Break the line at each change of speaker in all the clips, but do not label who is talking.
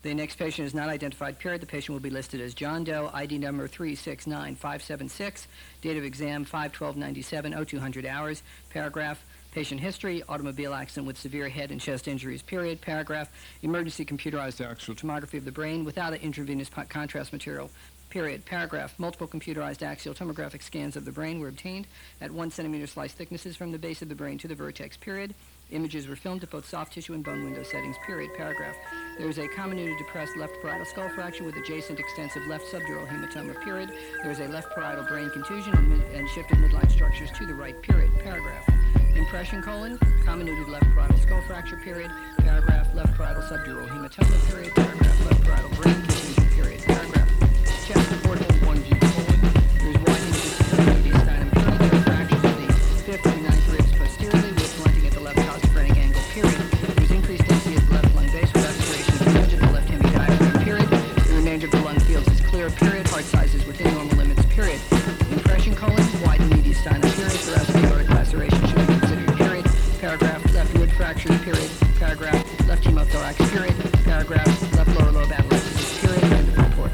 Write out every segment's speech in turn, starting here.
The next patient is not identified, period. The patient will be listed as John Doe, ID number 369576, date of exam 5/12/97, 0200 hours, paragraph, patient history, automobile accident with severe head and chest injuries, period, paragraph, emergency computerized axial tomography of the brain without intravenous contrast material, period, paragraph, multiple computerized axial tomographic scans of the brain were obtained at 1 centimeter slice thicknesses from the base of the brain to the vertex, period. Images were filmed at both soft tissue and bone window settings, period, paragraph. There is a comminuted depressed left parietal skull fracture with adjacent extensive left subdural hematoma, period. There is a left parietal brain contusion and shifted midline structures to the right, period, paragraph. Impression colon, comminuted left parietal skull fracture, period, paragraph, left parietal subdural hematoma, period, paragraph, left parietal brain contusion, period, paragraph. Chest portal 1G colon, there is widening of the superior mediastinum, period. There are fractures of the 5th and 9th ribs posteriorly with blunting at the left costophrenic angle, period. There is increased density at the left lung base with aspiration of the edge of the left hemidiaphragm, period. The remainder of the lung fields is clear, period. Heart size is within normal limits, period. Impression colon, widened mediastinum, period. Thoracic aortic laceration should be considered, period. Paragraph, left mid fracture, period. Paragraph, left hemothorax, period. Paragraph, left lower lobe atlantis, period. End of report.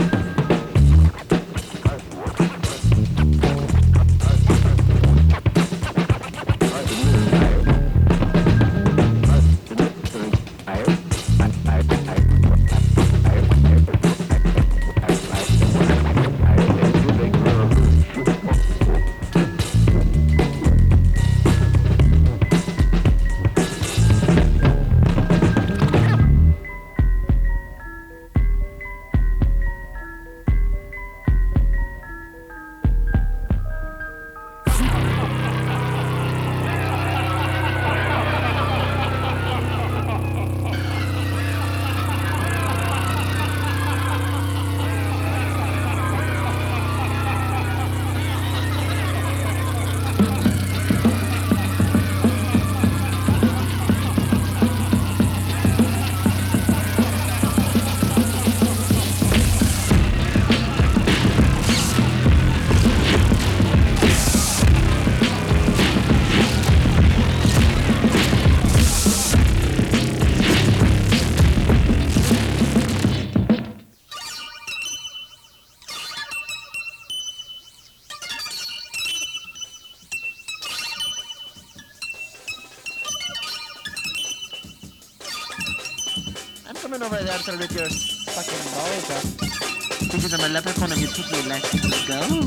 Over there to rip your fucking balls up. Because I'm a leprechaun and you took me like go.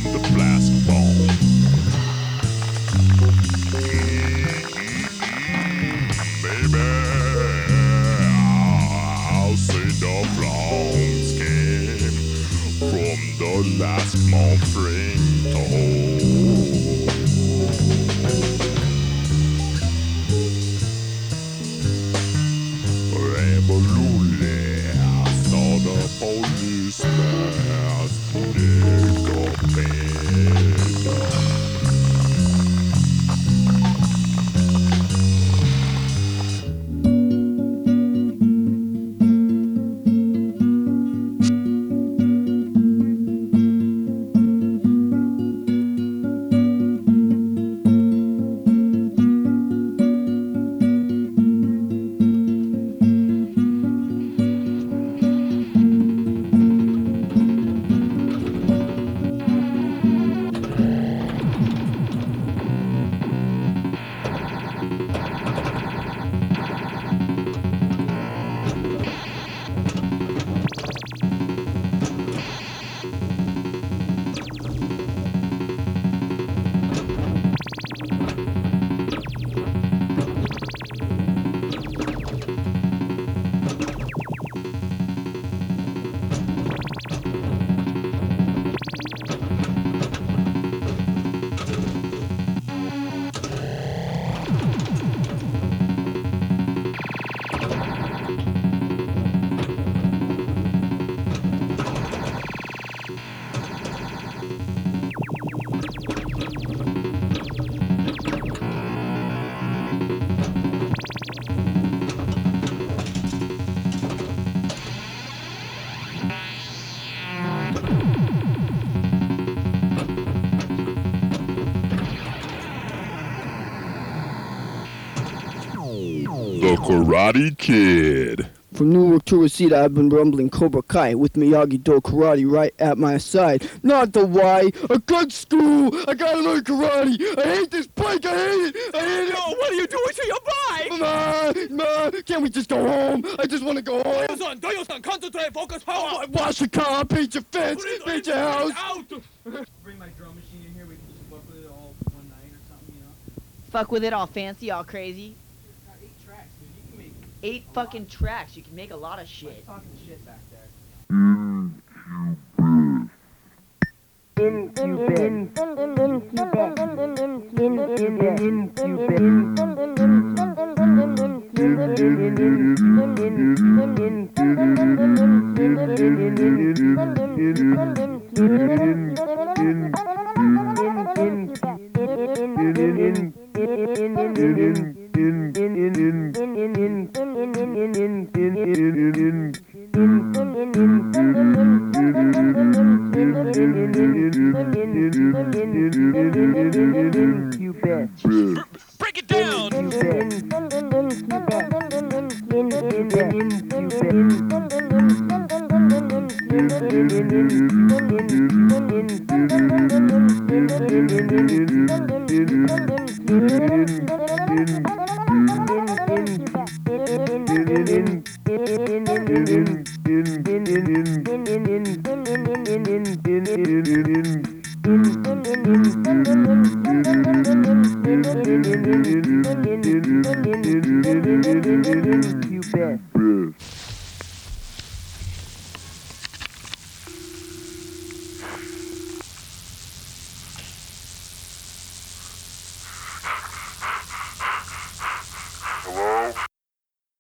the blast ball. Baby, I'll see the brown skin from the last mothering Revolule, I saw the policeman dig the pit. The Karate Kid.
From Newark to Reseda, I've been rumbling Cobra Kai with Miyagi-Do karate right at my side. Not the why. A good school. I gotta learn karate. I hate this bike. I hate it. I hate it.
Yo, what are you doing to your bike?
Ma, can't we just go home? I just want to go home.
Doyo-san, concentrate, focus, power.
Wash your car, paint your fence, paint your house.
Out.
Bring my drum machine in here, we can just fuck with it all one night or something, you know?
Fuck with it all fancy, all crazy.
It's got 8 tracks, dude. You can make
8 fucking tracks. You can make a lot of shit.
talking shit back there.
Break it down.
You bet.